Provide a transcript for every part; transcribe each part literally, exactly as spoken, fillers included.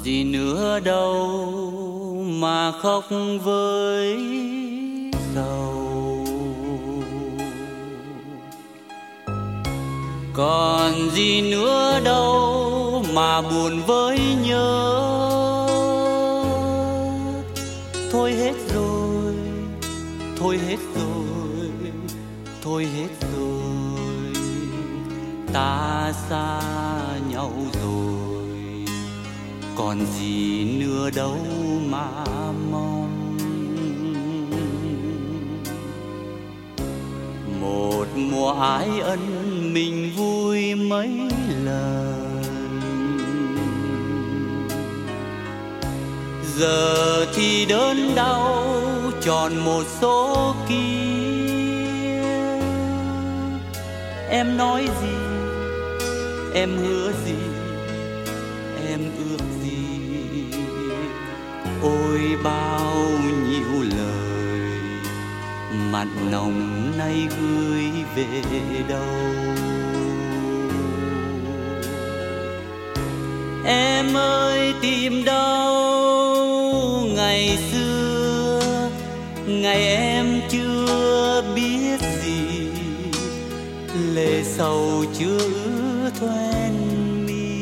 gì nữa đâu mà khóc với sầu. Còn gì nữa đâu mà buồn với nhớ. Thôi hết rồi, thôi hết rồi, thôi hết rồi, ta xa nhau rồi. Còn gì nữa đâu mà mong. Một mùa ái ân mình vui mấy lần, giờ thì đớn đau tròn một số kia. Em nói gì, em hứa gì, em ước gì, ôi bao nhiêu lời mặn nồng nay gửi về đâu. Em ơi tìm đâu ngày xưa, ngày em chưa biết gì, lệ sầu chưa ướt thoen mi.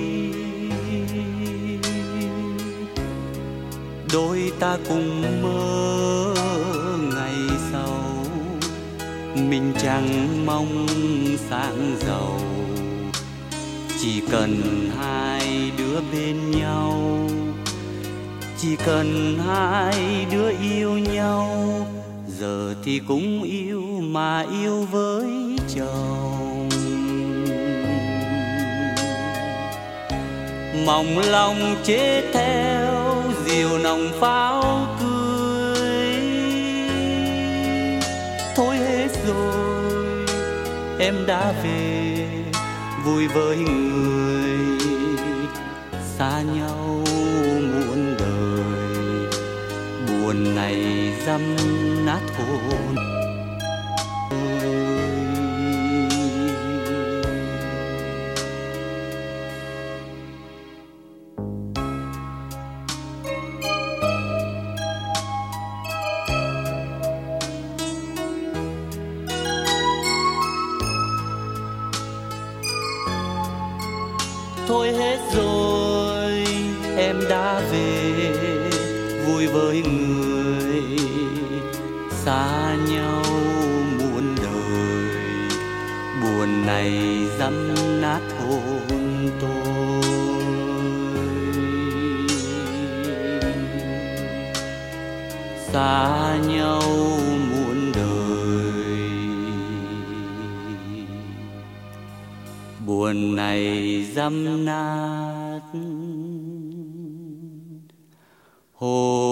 Đôi ta cùng mơ ngày sau, mình chẳng mong sáng giàu, chỉ cần hai đứa bên nhau, chỉ cần hai đứa yêu nhau. Giờ thì cũng yêu mà yêu với chồng, mong lòng chết theo diều nòng pháo cưới. Thôi hết rồi, em đã về vui với người, xa nhau muôn đời. Buồn này dăm nát hồn. Thôi hết rồi, em đã về vui với người, xa nhau muôn đời. Buồn này dăm nát hồn tôi. Xa nhau muôn đời, buồn này dăm nát hồn.